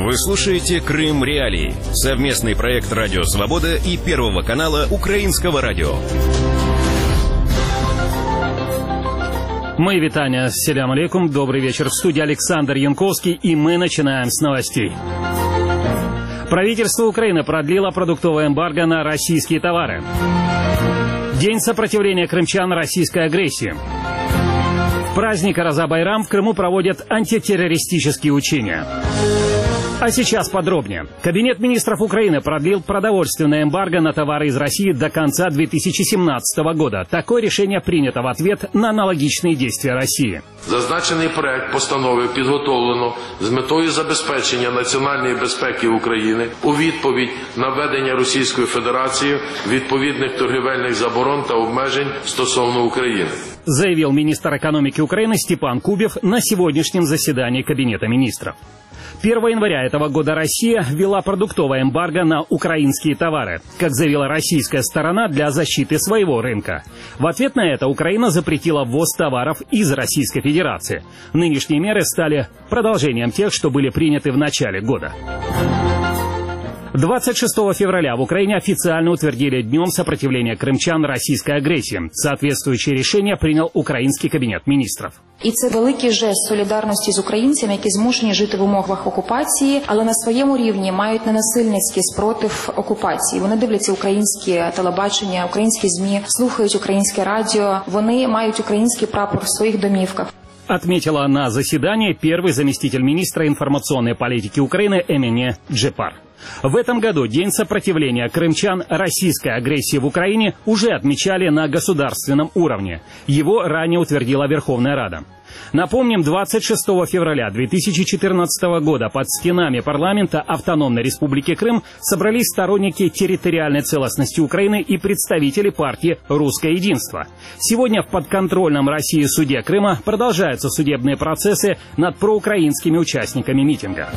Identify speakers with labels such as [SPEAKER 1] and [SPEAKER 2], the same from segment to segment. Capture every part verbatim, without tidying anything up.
[SPEAKER 1] Вы слушаете «Крым Реалии» — совместный проект «Радио Свобода» и Первого канала Украинского радио.
[SPEAKER 2] Мои витания, селям алейкум, добрый вечер. В студии Александр Янковский, и мы начинаем с новостей. Правительство Украины продлило продуктовое эмбарго на российские товары. День сопротивления крымчан российской агрессии. В праздник Ораза-Байрам в Крыму проводят антитеррористические учения. А сейчас подробнее. Кабинет министров Украины продлил продовольственное эмбарго на товары из России до конца две тысячи семнадцатого года. Такое решение принято в ответ на аналогічні действия Росії.
[SPEAKER 3] Зазначений проект постанови підготовлено з метою забезпечення національної безпеки України у відповідь на введення Російською Федерацією відповідних торгівельних заборон та обмежень стосовно України.
[SPEAKER 2] Заявил министр экономики Украины Степан Кубев на сегодняшнем заседании Кабинета министров. первого января этого года Россия ввела продуктовое эмбарго на украинские товары, как заявила российская сторона, для защиты своего рынка. В ответ на это Украина запретила ввоз товаров из Российской Федерации. Нынешние меры стали продолжением тех, что были приняты в начале года. двадцать шестого февраля в Украине официально утвердили Днем сопротивления крымчан российской агрессии. Соответствующее решение принял Український кабінет міністрів.
[SPEAKER 4] І це великий жест солідарності з українцями, які змушені жити в умовах окупації, але на своєму рівні мають ненасильницький спротив окупації. Вони дивляться українське телебачення, українські ЗМІ, слухають українське радіо, вони мають український прапор в своїх домівках.
[SPEAKER 2] Отметила на заседании первый заместитель министра информационной политики Украины Эмине Джепар. В этом году День сопротивления крымчан российской агрессии в Украине уже отмечали на государственном уровне. Его ранее утвердила Верховная Рада. Напомним, двадцать шестого февраля две тысячи четырнадцатого года под стенами парламента Автономной Республики Крым собрались сторонники территориальной целостности Украины и представители партии «Русское единство». Сегодня в подконтрольном России суде Крыма продолжаются судебные процессы над проукраинскими участниками митинга.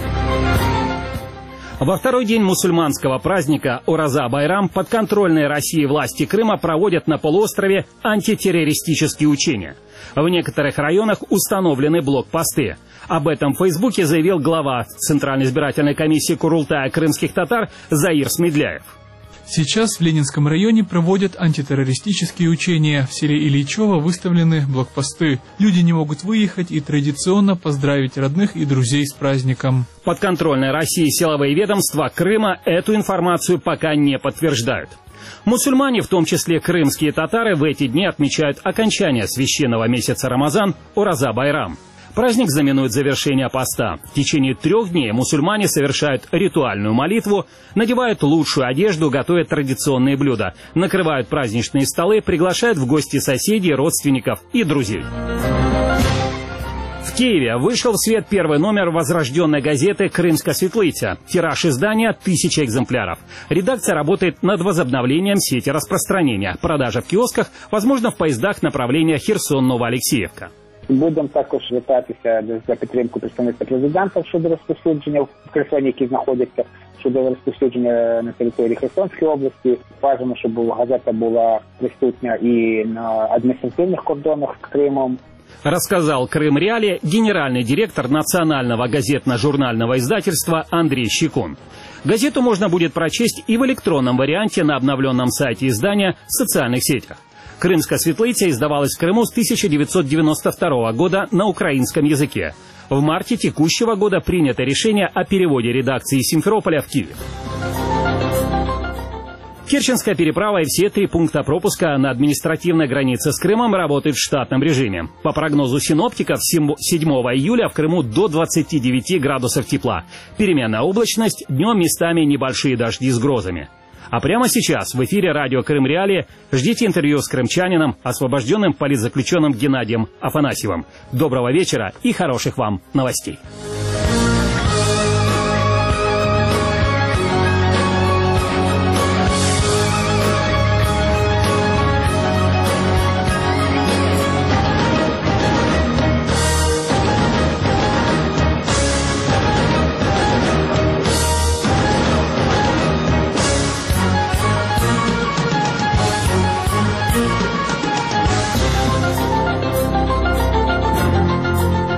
[SPEAKER 2] Во второй день мусульманского праздника Ораза-Байрам подконтрольные России власти Крыма проводят на полуострове антитеррористические учения. В некоторых районах установлены блокпосты. Об этом в Фейсбуке заявил глава Центральной избирательной комиссии Курултая крымских татар Заир Смедляев.
[SPEAKER 5] Сейчас в Ленинском районе проводят антитеррористические учения. В селе Ильичево выставлены блокпосты. Люди не могут выехать и традиционно поздравить родных и друзей с праздником.
[SPEAKER 2] Подконтрольные России силовые ведомства Крыма эту информацию пока не подтверждают. Мусульмане, в том числе крымские татары, в эти дни отмечают окончание священного месяца Рамазан Ораза-Байрам. Праздник знаменует завершение поста. В течение трех дней мусульмане совершают ритуальную молитву, надевают лучшую одежду, готовят традиционные блюда, накрывают праздничные столы, приглашают в гости соседей, родственников и друзей. В Киеве вышел в свет первый номер возрожденной газеты «Крымская Светлиця». Тираж издания – тысяча экземпляров. Редакция работает над возобновлением сети распространения. Продажа в киосках, возможно, в поездах направления Херсон-Новоалексеевка.
[SPEAKER 6] Будемо також звертатися за підтримку представництва президента щодо розповсюдження в Херсоні, які знаходяться, щодо розповсюдження на території Херсонської області. Бажано, щоб газета була присутня і на адміністративних кордонах з Кримом.
[SPEAKER 2] Рассказал «Крым Реалии» генеральный директор национального газетно-журнального издательства Андрей Щекун. Газету можно будет прочесть и в электронном варианте на обновленном сайте издания в социальных сетях. «Крымская Светлиця» издавалась в Крыму с тысяча девятьсот девяносто второго года на украинском языке. В марте текущего года принято решение о переводе редакции из Симферополя в Киев. Керченская переправа и все три пункта пропуска на административной границе с Крымом работают в штатном режиме. По прогнозу синоптиков, седьмого июля в Крыму до двадцати девяти градусов тепла. Переменная облачность, днем местами небольшие дожди с грозами. А прямо сейчас в эфире радио «Крым Реалии» ждите интервью с крымчанином, освобожденным политзаключенным Геннадием Афанасьевым. Доброго вечера и хороших вам новостей.